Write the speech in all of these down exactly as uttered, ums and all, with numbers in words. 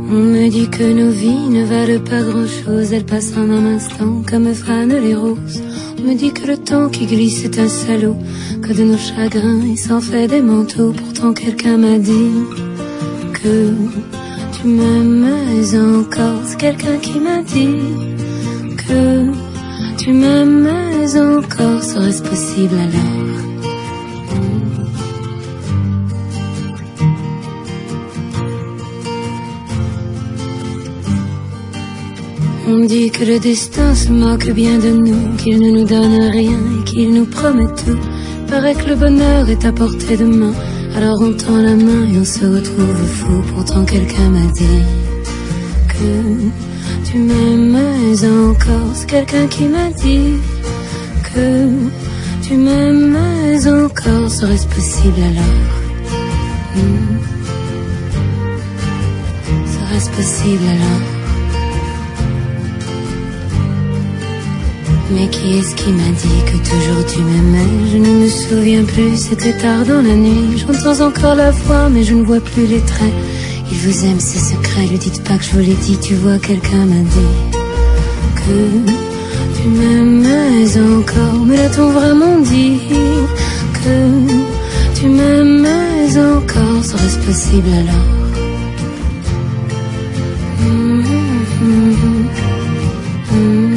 On me dit que nos vies ne valent pas grand-chose, elles passent en un instant comme fanent les roses. On me dit que le temps qui glisse est un salaud, que de nos chagrins il s'en fait des manteaux. Pourtant quelqu'un m'a dit que tu m'aimes encore. C'est quelqu'un qui m'a dit que tu m'aimes encore. Serait-ce possible alors? On me dit que le destin se moque bien de nous, qu'il ne nous donne rien et qu'il nous promet tout. Paraît que le bonheur est à portée de main, alors on tend la main et on se retrouve fou. Pourtant quelqu'un m'a dit que tu m'aimes encore. C'est quelqu'un qui m'a dit que tu m'aimes encore. Serait-ce possible alors? hmm. Serait-ce possible alors? Mais qui est-ce qui m'a dit que toujours tu m'aimais? Je ne me souviens plus, c'était tard dans la nuit. J'entends encore la voix, mais je ne vois plus les traits. Il vous aime, c'est secret, lui dites pas que je vous l'ai dit. Tu vois, quelqu'un m'a dit que tu m'aimais encore. Mais l'a-t-on vraiment dit que tu m'aimais encore? Serait-ce possible alors? mmh, mmh, mmh.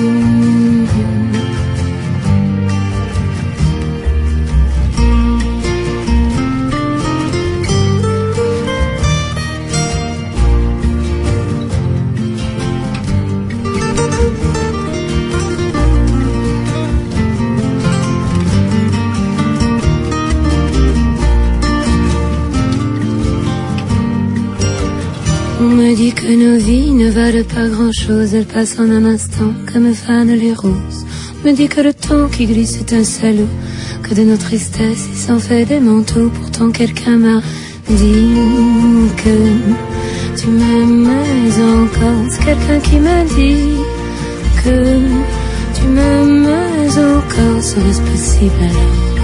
On me dit que nos vies ne valent pas grand-chose, elles passent en un instant comme fanent les roses. On me dit que le temps qui glisse est un salaud, que de nos tristesses il s'en fait des manteaux. Pourtant quelqu'un m'a dit que tu m'aimais encore. C'est quelqu'un qui m'a dit que tu m'aimais encore. Serait-ce possible alors?